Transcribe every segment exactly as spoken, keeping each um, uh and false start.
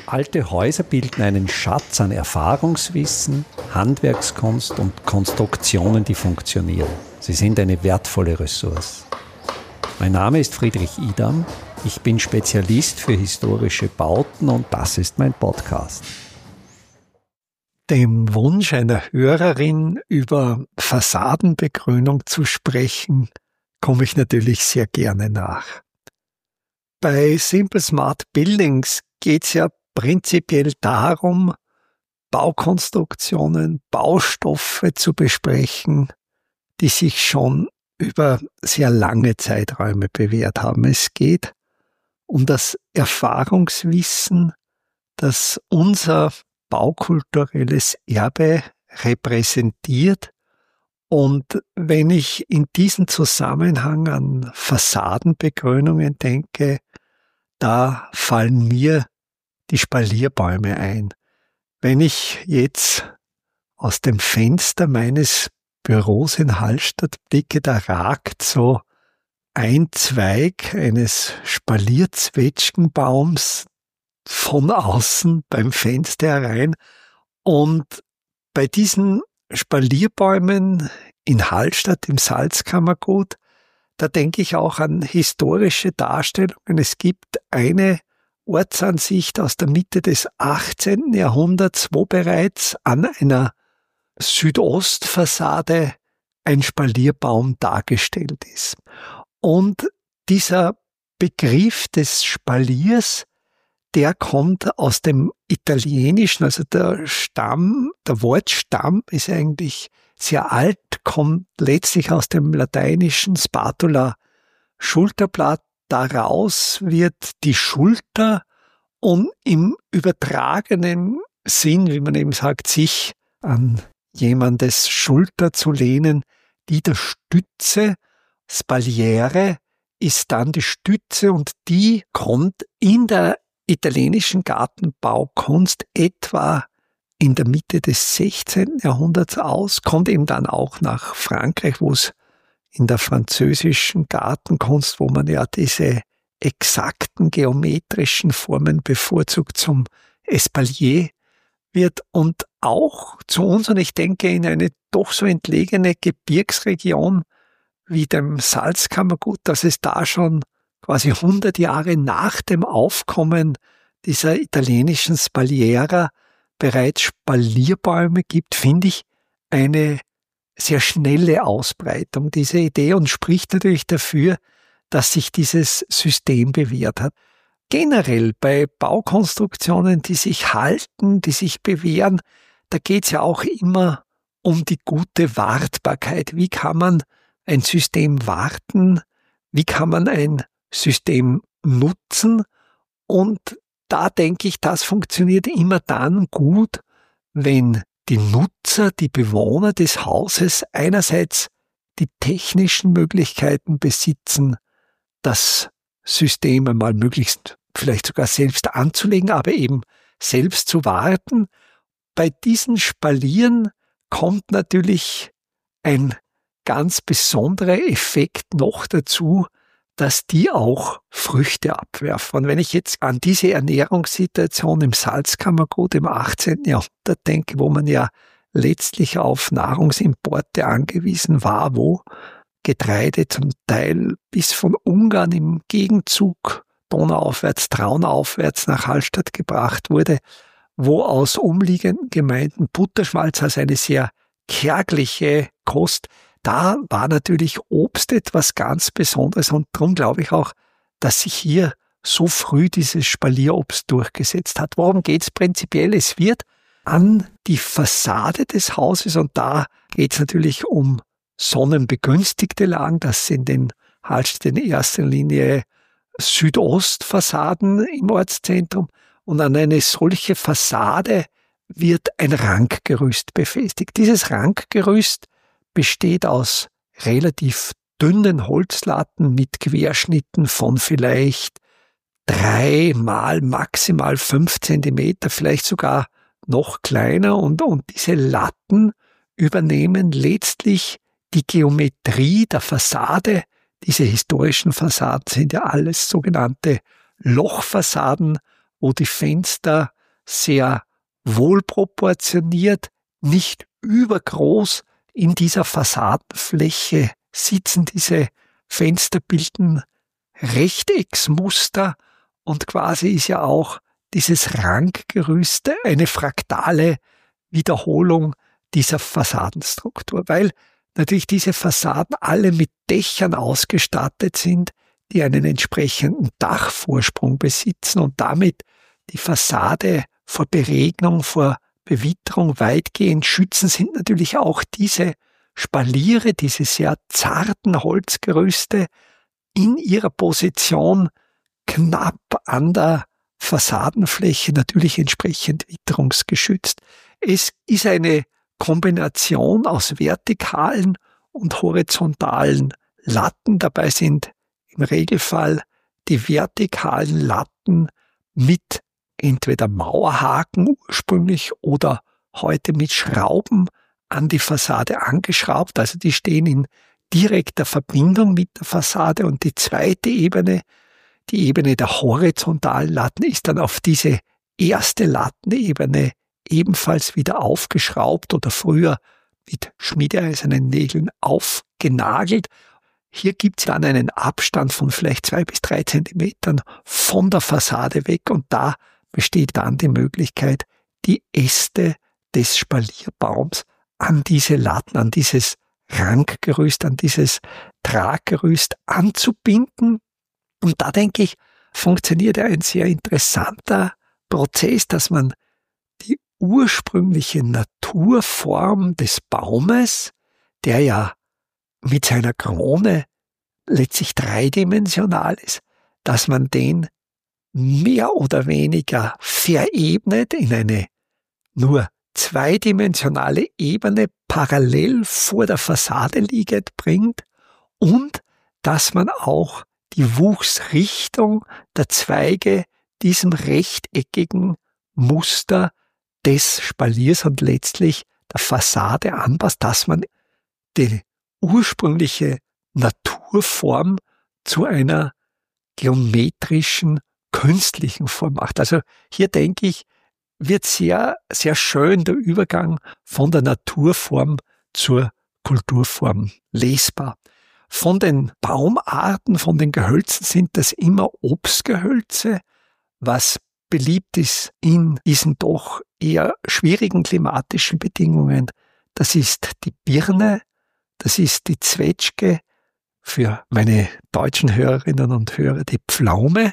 Alte Häuser bilden einen Schatz an Erfahrungswissen, Handwerkskunst und Konstruktionen, die funktionieren. Sie sind eine wertvolle Ressource. Mein Name ist Friedrich Idam. Ich bin Spezialist für historische Bauten und das ist mein Podcast. Dem Wunsch einer Hörerin, über Fassadenbegrünung zu sprechen, komme ich natürlich sehr gerne nach. Bei Simple Smart Buildings geht es ja prinzipiell darum, Baukonstruktionen, Baustoffe zu besprechen, die sich schon über sehr lange Zeiträume bewährt haben. Es geht um das Erfahrungswissen, das unser baukulturelles Erbe repräsentiert. Und wenn ich in diesem Zusammenhang an Fassadenbegrünungen denke, da fallen mir die Spalierbäume ein. Wenn ich jetzt aus dem Fenster meines Büros in Hallstatt blicke, da ragt so ein Zweig eines Spalierzwetschgenbaums von außen beim Fenster herein. Und bei diesen Spalierbäumen in Hallstatt im Salzkammergut, da denke ich auch an historische Darstellungen. Es gibt eine Ortsansicht aus der Mitte des achtzehnten Jahrhunderts, wo bereits an einer Südostfassade ein Spalierbaum dargestellt ist. Und dieser Begriff des Spaliers, der kommt aus dem Italienischen, also der Stamm, der Wortstamm ist eigentlich sehr alt, kommt letztlich aus dem Lateinischen Spatula, Schulterblatt. Daraus wird die Schulter und im übertragenen Sinn, wie man eben sagt, sich an jemandes Schulter zu lehnen, die der Stütze, Spaliere, ist dann die Stütze und die kommt in der italienischen Gartenbaukunst etwa in der Mitte des sechzehnten Jahrhunderts aus, kommt eben dann auch nach Frankreich, wo es in der französischen Gartenkunst, wo man ja diese exakten geometrischen Formen bevorzugt, zum Espalier wird und auch zu uns, und ich denke in eine doch so entlegene Gebirgsregion wie dem Salzkammergut, dass es da schon quasi hundert Jahre nach dem Aufkommen dieser italienischen Spaliera bereits Spalierbäume gibt, finde ich eine sehr schnelle Ausbreitung dieser Idee und spricht natürlich dafür, dass sich dieses System bewährt hat. Generell bei Baukonstruktionen, die sich halten, die sich bewähren, da geht es ja auch immer um die gute Wartbarkeit. Wie kann man ein System warten? Wie kann man ein System nutzen? Und da denke ich, das funktioniert immer dann gut, wenn die Nutzer, die Bewohner des Hauses einerseits die technischen Möglichkeiten besitzen, das System einmal möglichst vielleicht sogar selbst anzulegen, aber eben selbst zu warten. Bei diesen Spalieren kommt natürlich ein ganz besonderer Effekt noch dazu, dass die auch Früchte abwerfen. Und wenn ich jetzt an diese Ernährungssituation im Salzkammergut im achtzehnten Jahrhundert denke, wo man ja letztlich auf Nahrungsimporte angewiesen war, wo Getreide zum Teil bis von Ungarn im Gegenzug donauaufwärts, traunaufwärts nach Hallstatt gebracht wurde, wo aus umliegenden Gemeinden Butterschmalz als eine sehr kärgliche Kost, da war natürlich Obst etwas ganz Besonderes und darum glaube ich auch, dass sich hier so früh dieses Spalierobst durchgesetzt hat. Worum geht es prinzipiell? Es wird an die Fassade des Hauses und da geht es natürlich um sonnenbegünstigte Lagen. Das sind in Hallstatt in erster Linie Südostfassaden im Ortszentrum und an eine solche Fassade wird ein Rankgerüst befestigt. Dieses Rankgerüst besteht aus relativ dünnen Holzlatten mit Querschnitten von vielleicht drei mal maximal fünf Zentimeter, vielleicht sogar noch kleiner. Und, und diese Latten übernehmen letztlich die Geometrie der Fassade. Diese historischen Fassaden sind ja alles sogenannte Lochfassaden, wo die Fenster sehr wohlproportioniert, nicht übergroß in dieser Fassadenfläche sitzen. Diese Fenster bilden Rechtecksmuster und quasi ist ja auch dieses Ranggerüst eine fraktale Wiederholung dieser Fassadenstruktur, weil natürlich diese Fassaden alle mit Dächern ausgestattet sind, die einen entsprechenden Dachvorsprung besitzen und damit die Fassade vor Beregnung, vor Bewitterung weitgehend schützen, sind natürlich auch diese Spaliere, diese sehr zarten Holzgerüste in ihrer Position knapp an der Fassadenfläche natürlich entsprechend witterungsgeschützt. Es ist eine Kombination aus vertikalen und horizontalen Latten. Dabei sind im Regelfall die vertikalen Latten mit entweder Mauerhaken ursprünglich oder heute mit Schrauben an die Fassade angeschraubt. Also die stehen in direkter Verbindung mit der Fassade. Und die zweite Ebene, die Ebene der horizontalen Latten, ist dann auf diese erste Lattenebene ebenfalls wieder aufgeschraubt oder früher mit schmiedeeisernen Nägeln aufgenagelt. Hier gibt es dann einen Abstand von vielleicht zwei bis drei Zentimetern von der Fassade weg und da besteht dann die Möglichkeit, die Äste des Spalierbaums an diese Latten, an dieses Ranggerüst, an dieses Traggerüst anzubinden. Und da denke ich, funktioniert ein sehr interessanter Prozess, dass man die ursprüngliche Naturform des Baumes, der ja mit seiner Krone letztlich dreidimensional ist, dass man den mehr oder weniger verebnet in eine nur zweidimensionale Ebene parallel vor der Fassade liegend bringt und dass man auch die Wuchsrichtung der Zweige diesem rechteckigen Muster des Spaliers und letztlich der Fassade anpasst, dass man die ursprüngliche Naturform zu einer geometrischen, künstlichen Form macht. Also hier denke ich, wird sehr, sehr schön der Übergang von der Naturform zur Kulturform lesbar. Von den Baumarten, von den Gehölzen sind das immer Obstgehölze, was beliebt ist in diesen doch eher schwierigen klimatischen Bedingungen. Das ist die Birne, das ist die Zwetschge, für meine deutschen Hörerinnen und Hörer die Pflaume.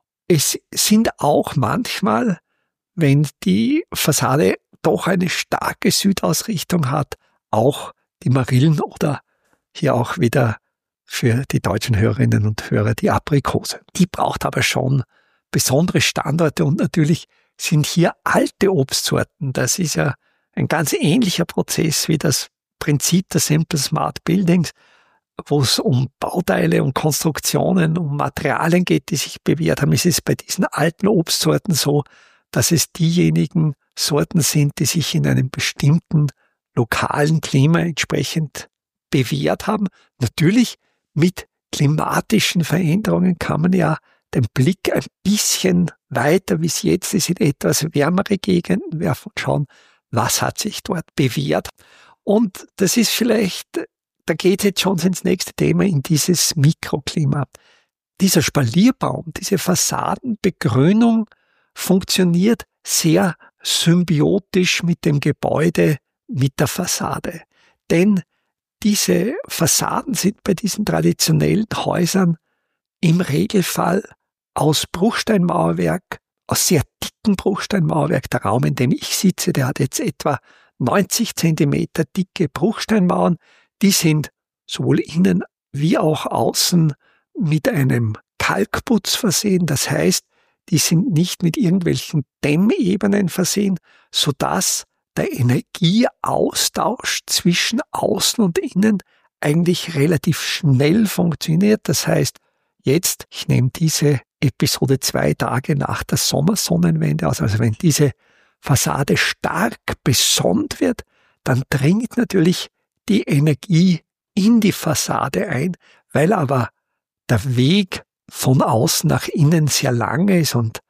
Es sind auch manchmal, wenn die Fassade doch eine starke Südausrichtung hat, auch die Marillen oder hier auch wieder für die deutschen Hörerinnen und Hörer die Aprikose. Die braucht aber schon besondere Standorte und natürlich sind hier alte Obstsorten. Das ist ja ein ganz ähnlicher Prozess wie das Prinzip der Simple Smart Buildings, wo es um Bauteile, um Konstruktionen, um Materialien geht, die sich bewährt haben. Es ist bei diesen alten Obstsorten so, dass es diejenigen Sorten sind, die sich in einem bestimmten lokalen Klima entsprechend bewährt haben. Natürlich mit klimatischen Veränderungen kann man ja den Blick ein bisschen weiter, wie es jetzt ist, in etwas wärmere Gegenden werfen und schauen, was hat sich dort bewährt. Und das ist vielleicht, da geht es jetzt schon ins nächste Thema, in dieses Mikroklima. Dieser Spalierbaum, diese Fassadenbegrünung funktioniert sehr symbiotisch mit dem Gebäude, mit der Fassade. Denn diese Fassaden sind bei diesen traditionellen Häusern im Regelfall aus Bruchsteinmauerwerk, aus sehr dicken Bruchsteinmauerwerk. Der Raum, in dem ich sitze, der hat jetzt etwa neunzig Zentimeter dicke Bruchsteinmauern. Die sind sowohl innen wie auch außen mit einem Kalkputz versehen. Das heißt, die sind nicht mit irgendwelchen Dämmebenen versehen, sodass der Energieaustausch zwischen Außen und Innen eigentlich relativ schnell funktioniert. Das heißt, jetzt, ich nehme diese Episode zwei Tage nach der Sommersonnenwende aus, also wenn diese Fassade stark besonnt wird, dann dringt natürlich die Energie in die Fassade ein, weil aber der Weg von außen nach innen sehr lang ist und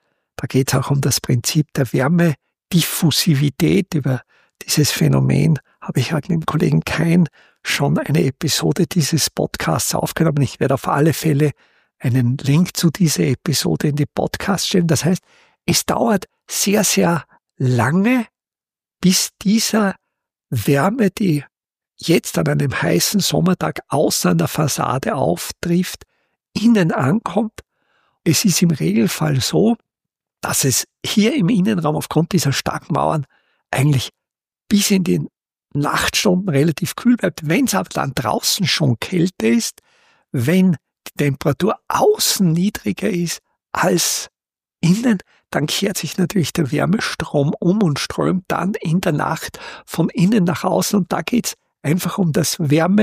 Da geht es auch um das Prinzip der Wärmediffusivität. Über dieses Phänomen habe ich halt mit dem Kollegen Kein schon eine Episode dieses Podcasts aufgenommen. Ich werde auf alle Fälle einen Link zu dieser Episode in die Podcast stellen. Das heißt, es dauert sehr, sehr lange, bis dieser Wärme, die jetzt an einem heißen Sommertag außen an der Fassade auftrifft, innen ankommt. Es ist im Regelfall so, dass es hier im Innenraum aufgrund dieser starken Mauern eigentlich bis in die Nachtstunden relativ kühl bleibt. Wenn es aber dann draußen schon kälter ist, wenn die Temperatur außen niedriger ist als innen, dann kehrt sich natürlich der Wärmestrom um und strömt dann in der Nacht von innen nach außen. Und da geht es einfach um das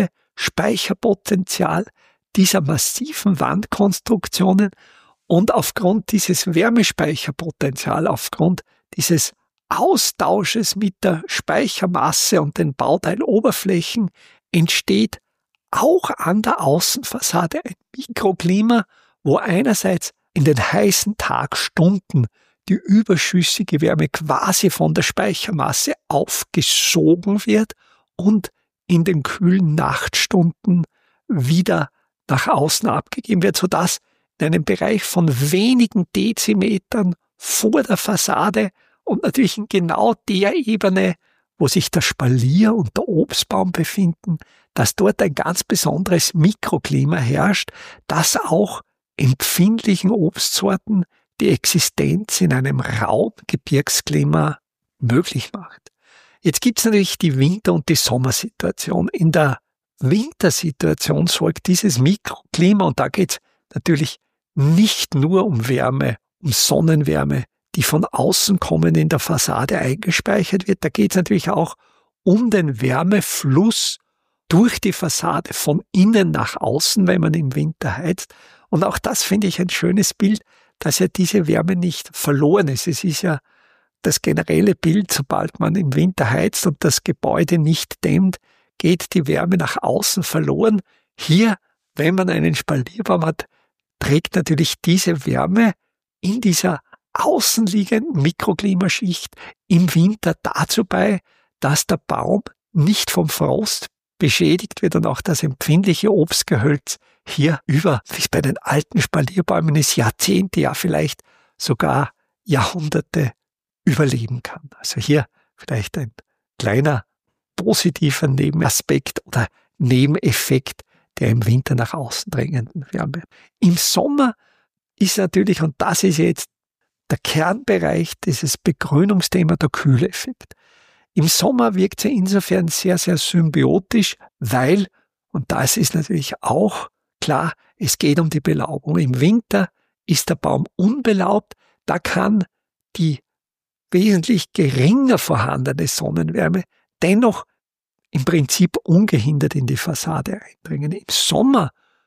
Wärmespeicherpotenzial dieser massiven Wandkonstruktionen. Und aufgrund dieses Wärmespeicherpotenzials, aufgrund dieses Austausches mit der Speichermasse und den Bauteiloberflächen entsteht auch an der Außenfassade ein Mikroklima, wo einerseits in den heißen Tagstunden die überschüssige Wärme quasi von der Speichermasse aufgesogen wird und in den kühlen Nachtstunden wieder nach außen abgegeben wird, sodass in einem Bereich von wenigen Dezimetern vor der Fassade und natürlich in genau der Ebene, wo sich der Spalier und der Obstbaum befinden, dass dort ein ganz besonderes Mikroklima herrscht, das auch empfindlichen Obstsorten die Existenz in einem rauen Gebirgsklima möglich macht. Jetzt gibt es natürlich die Winter- und die Sommersituation. In der Wintersituation sorgt dieses Mikroklima, und da geht es natürlich nicht nur um Wärme, um Sonnenwärme, die von außen kommen in der Fassade eingespeichert wird. Da geht es natürlich auch um den Wärmefluss durch die Fassade von innen nach außen, wenn man im Winter heizt. Und auch das finde ich ein schönes Bild, dass ja diese Wärme nicht verloren ist. Es ist ja das generelle Bild, sobald man im Winter heizt und das Gebäude nicht dämmt, geht die Wärme nach außen verloren. Hier, wenn man einen Spalierbaum hat, trägt natürlich diese Wärme in dieser außenliegenden Mikroklimaschicht im Winter dazu bei, dass der Baum nicht vom Frost beschädigt wird und auch das empfindliche Obstgehölz hier über, wie es bei den alten Spalierbäumen ist, Jahrzehnte, ja vielleicht sogar Jahrhunderte überleben kann. Also hier vielleicht ein kleiner positiver Nebenaspekt oder Nebeneffekt der im Winter nach außen drängenden Wärme. Im Sommer ist natürlich, und das ist jetzt der Kernbereich dieses Begrünungsthema, der Kühleffekt. Im Sommer wirkt er insofern sehr, sehr symbiotisch, weil, und das ist natürlich auch klar, es geht um die Belaubung. Im Winter ist der Baum unbelaubt, da kann die wesentlich geringer vorhandene Sonnenwärme dennoch im Prinzip ungehindert in die Fassade eindringen. Im Sommer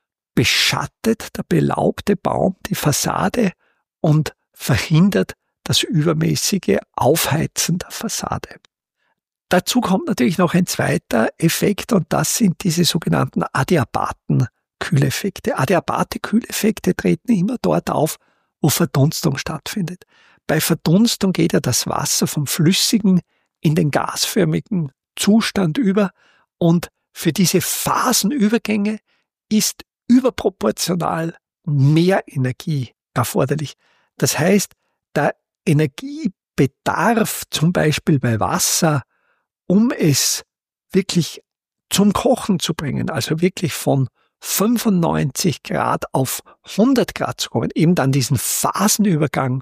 beschattet der belaubte Baum die Fassade und verhindert das übermäßige Aufheizen der Fassade. Dazu kommt natürlich noch ein zweiter Effekt, und das sind diese sogenannten adiabaten Kühleffekte. Adiabate Kühleffekte treten immer dort auf, wo Verdunstung stattfindet. Bei Verdunstung geht ja das Wasser vom flüssigen in den gasförmigen Zustand über, und für diese Phasenübergänge ist überproportional mehr Energie erforderlich. Das heißt, der Energiebedarf zum Beispiel bei Wasser, um es wirklich zum Kochen zu bringen, also wirklich von fünfundneunzig Grad auf hundert Grad zu kommen, eben dann diesen Phasenübergang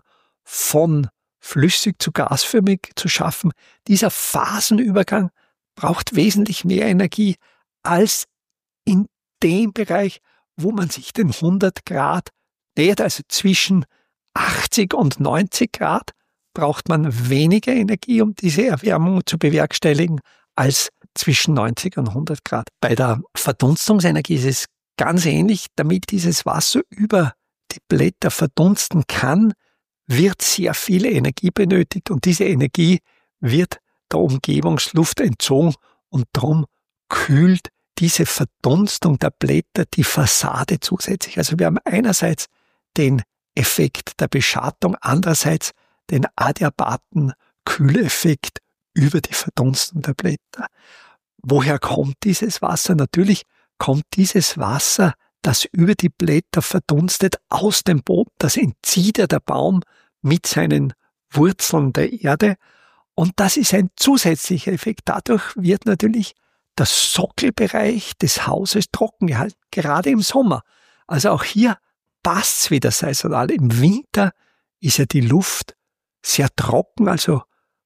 von flüssig zu gasförmig zu schaffen, dieser Phasenübergang braucht wesentlich mehr Energie als in dem Bereich, wo man sich den hundert Grad nähert, also zwischen achtzig und neunzig Grad braucht man weniger Energie, um diese Erwärmung zu bewerkstelligen, als zwischen neunzig und hundert Grad. Bei der Verdunstungsenergie ist es ganz ähnlich. Damit dieses Wasser über die Blätter verdunsten kann, wird sehr viel Energie benötigt, und diese Energie wird der Umgebungsluft entzogen, und darum kühlt diese Verdunstung der Blätter die Fassade zusätzlich. Also wir haben einerseits den Effekt der Beschattung, andererseits den adiabaten Kühleffekt über die Verdunstung der Blätter. Woher kommt dieses Wasser? Natürlich kommt dieses Wasser, das über die Blätter verdunstet, aus dem Boden. Das entzieht ja der Baum mit seinen Wurzeln der Erde. Und das ist ein zusätzlicher Effekt. Dadurch wird natürlich der Sockelbereich des Hauses trocken gehalten, gerade im Sommer. Also auch hier passt's wieder saisonal. Im Winter ist ja die Luft sehr trocken, also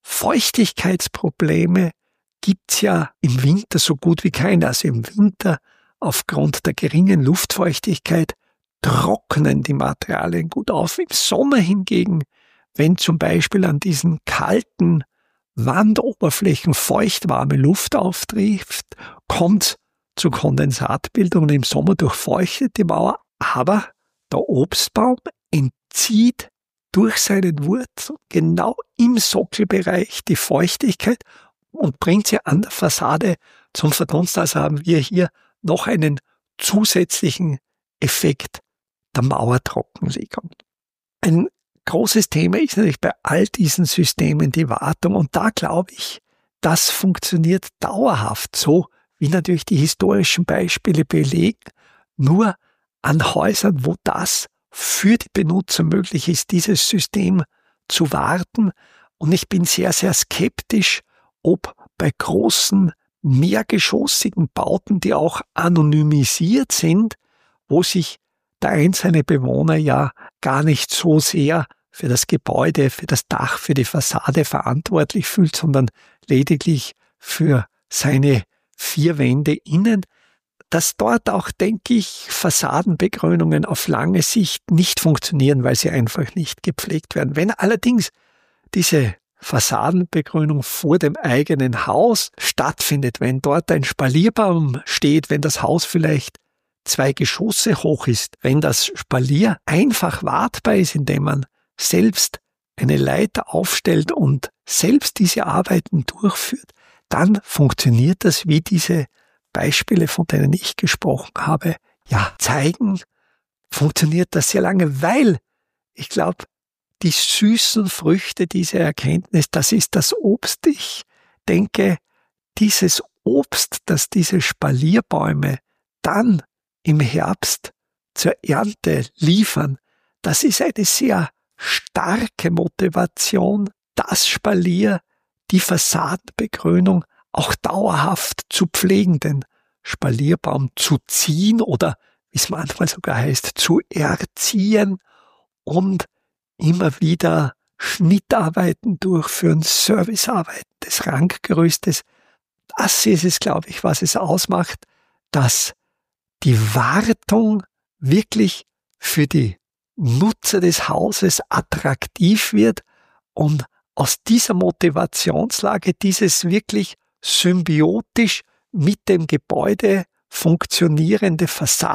Feuchtigkeitsprobleme gibt's ja im Winter so gut wie keine. Also im Winter aufgrund der geringen Luftfeuchtigkeit trocknen die Materialien gut auf. Im Sommer hingegen, wenn zum Beispiel an diesen kalten Wandoberflächen feuchtwarme Luft auftrifft, kommt zu Kondensatbildung. Im Sommer durchfeuchtet die Mauer, aber der Obstbaum entzieht durch seinen Wurzeln genau im Sockelbereich die Feuchtigkeit und bringt sie an der Fassade zum Verdunsten. Also haben wir hier noch einen zusätzlichen Effekt der Mauertrockenlegung. Ein großes Thema ist natürlich bei all diesen Systemen die Wartung, und da glaube ich, das funktioniert dauerhaft so, wie natürlich die historischen Beispiele belegen, nur an Häusern, wo das für die Benutzer möglich ist, dieses System zu warten. Und ich bin sehr, sehr skeptisch, ob bei großen mehrgeschossigen Bauten, die auch anonymisiert sind, wo sich der einzelne Bewohner ja gar nicht so sehr für das Gebäude, für das Dach, für die Fassade verantwortlich fühlt, sondern lediglich für seine vier Wände innen, dass dort auch, denke ich, Fassadenbegrünungen auf lange Sicht nicht funktionieren, weil sie einfach nicht gepflegt werden. Wenn allerdings diese Fassadenbegrünung vor dem eigenen Haus stattfindet, wenn dort ein Spalierbaum steht, wenn das Haus vielleicht zwei Geschosse hoch ist, wenn das Spalier einfach wartbar ist, indem man selbst eine Leiter aufstellt und selbst diese Arbeiten durchführt, dann funktioniert das, wie diese Beispiele, von denen ich gesprochen habe, ja, zeigen, funktioniert das sehr lange, weil ich glaube, die süßen Früchte dieser Erkenntnis, das ist das Obst. Ich denke, dieses Obst, das diese Spalierbäume dann im Herbst zur Ernte liefern, das ist eine sehr starke Motivation, das Spalier, die Fassadenbegrünung auch dauerhaft zu pflegen, den Spalierbaum zu ziehen oder, wie es manchmal sogar heißt, zu erziehen und immer wieder Schnittarbeiten durchführen, Servicearbeiten des Rankgerüstes. Das ist es, glaube ich, was es ausmacht, dass die Wartung wirklich für die Nutzer des Hauses attraktiv wird und aus dieser Motivationslage dieses wirklich symbiotisch mit dem Gebäude funktionierende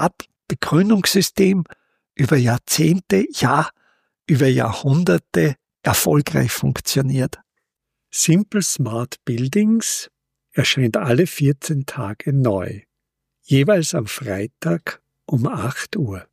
Fassadenbegrünungssystem über Jahrzehnte, ja, über Jahrhunderte erfolgreich funktioniert. Simple Smart Buildings erscheint alle vierzehn Tage neu, jeweils am Freitag um acht Uhr.